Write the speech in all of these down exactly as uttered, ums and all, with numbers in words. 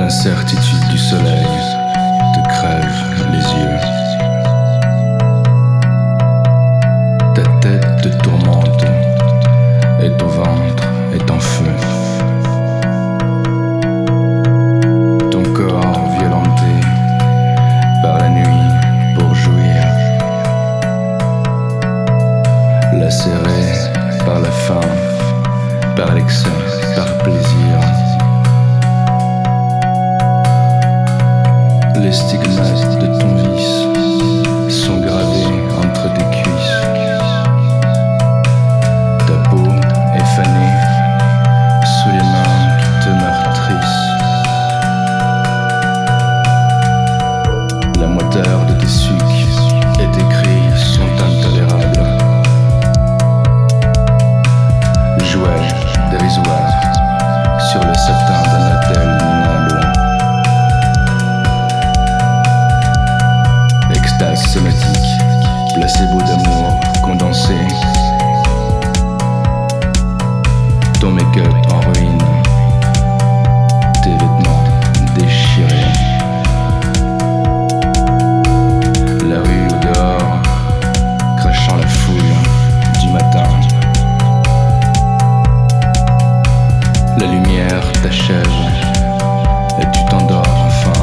L'incertitude du soleil te crève les yeux. Ta tête te tourmente et ton ventre est en feu. Ton corps violenté par la nuit pour jouir, lacéré par la faim, par l'excès, par plaisir. Les stigmates de ton vice sont gravés entre tes cuisses. Ta peau est fanée sous les mains qui te meurtrissent. La moiteur de tes sucs et tes cris sont intolérables. Jouet dérisoire sur le satin d'un hôtel minable. Extase somatique, placebo d'amour condensé. Ton make-up en ruine, tes vêtements déchirés. La rue au dehors, crachant la foule du matin. La lumière t'achève et tu t'endors enfin.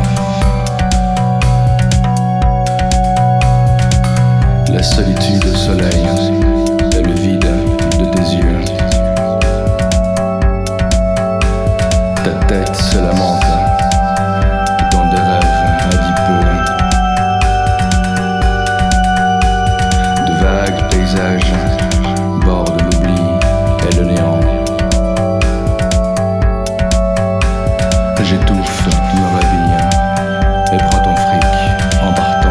La solitude au soleil et le vide de tes yeux. Ta tête se lamente dans des rêves adipeux. De vagues paysages bordent l'oubli et le néant. J'étouffe, me réveille et prends ton fric en partant.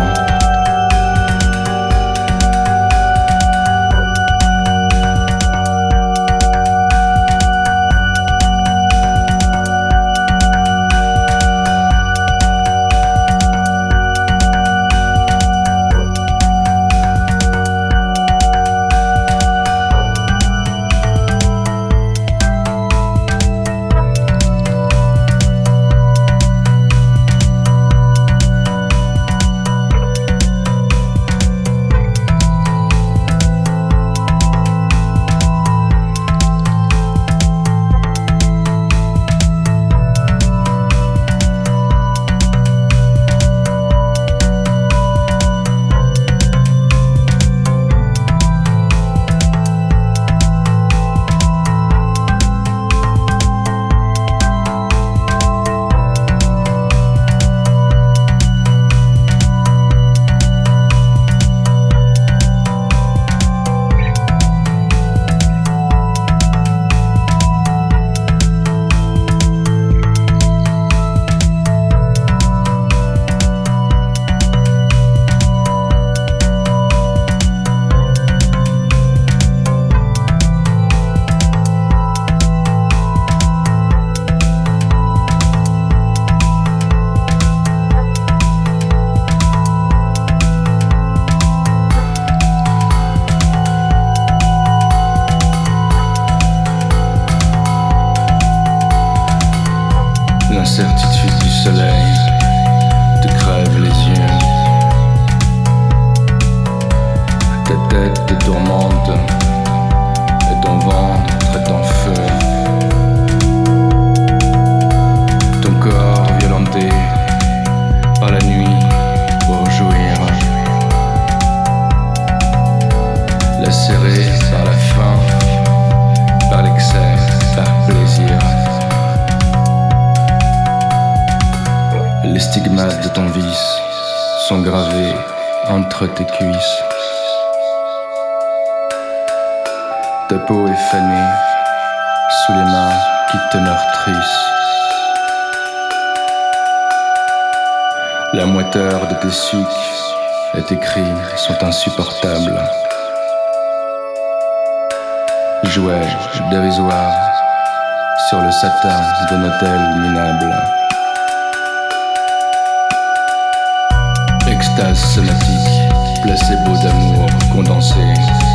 L'incertitude du soleil te crève les yeux. Ta tête te tourmente et ton ventre est en feu. Ton corps violenté par la nuit pour jouir, lacéré par la faim, par l'excès, par plaisir. Les stigmates de ton vice sont gravés entre tes cuisses. Ta peau est fanée sous les mains qui te meurtrissent. La moiteur de tes sucs et tes cris sont insupportables. Jouet dérisoire sur le satin d'un hôtel minable. Extase somatique, placebo d'amour condensé.